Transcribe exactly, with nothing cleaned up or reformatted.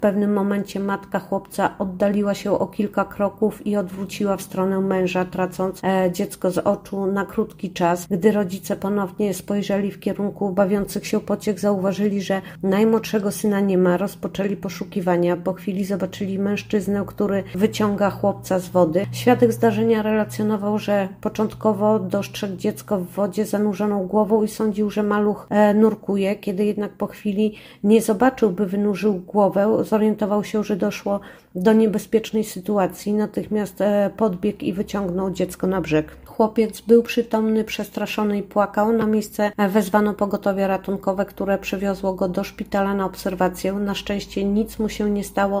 W pewnym momencie matka chłopca oddaliła się o kilka kroków i odwróciła w stronę męża, tracąc e, dziecko z oczu na krótki czas. Gdy rodzice ponownie spojrzeli w kierunku bawiących się pociech, zauważyli, że najmłodszego syna nie ma. Rozpoczęli poszukiwania. Po chwili zobaczyli mężczyznę, który wyciąga chłopca z wody. Świadek zdarzenia relacjonował, że początkowo dostrzegł dziecko w wodzie zanurzoną głową i sądził, że maluch e, nurkuje. Kiedy jednak po chwili nie zobaczył, by wynurzył głowę, zorientował się, że doszło do niebezpiecznej sytuacji. Natychmiast e, podbiegł i wyciągnął dziecko na brzeg. Chłopiec był przytomny, przestraszony i płakał. Na miejsce wezwano pogotowie ratunkowe, które przewiozło go do szpitala na obserwację. Na szczęście nic mu się nie stało.